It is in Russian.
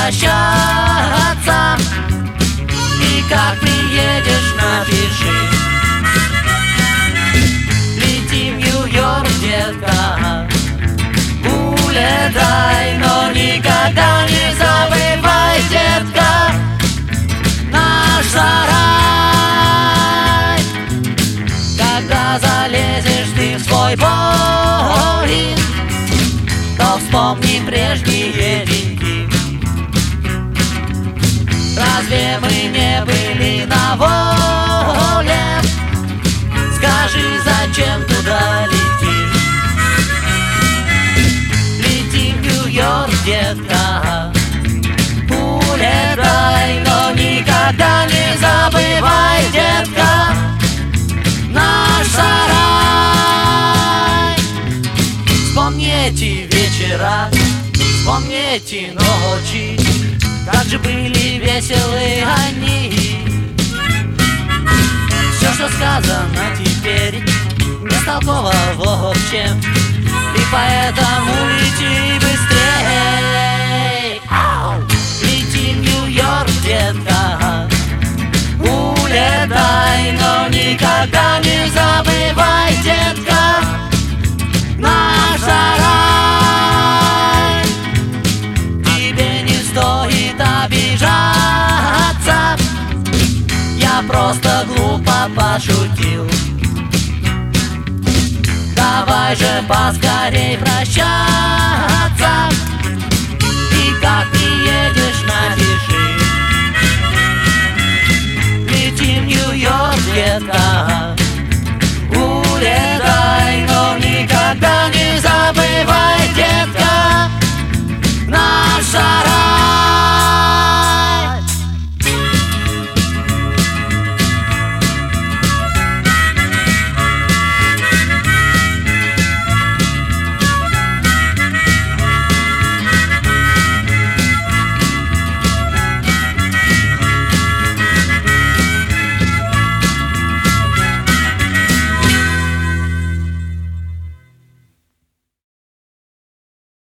прощаться. И как приедешь, напиши. Лети в Нью-Йорк, детка, улетай, но никогда не забывай, детка, наш сарай. Когда залезешь ты в свой Боинг, то вспомни прежние деньги. Разве мы не были на воле? Скажи, зачем туда летишь? Лети в Нью-Йорк, детка, улетай, но никогда не забывай, детка, наш сарай. Вспомни эти вечера, вспомни эти ночи, как же были веселы они. Все, что сказано теперь, бестолково в общем, и поэтому лети быстрей. Лети в Нью-Йорк, детка, улетай, но никогда не забывай, детка, наш сарай. Тебе не стоит обижаться, я просто глупо пошутил. Давай же поскорей прощаться. И как приедешь, напиши. Лети в Нью-Йорк, детка, улетай, но никогда не забывай, детка, наш сарай.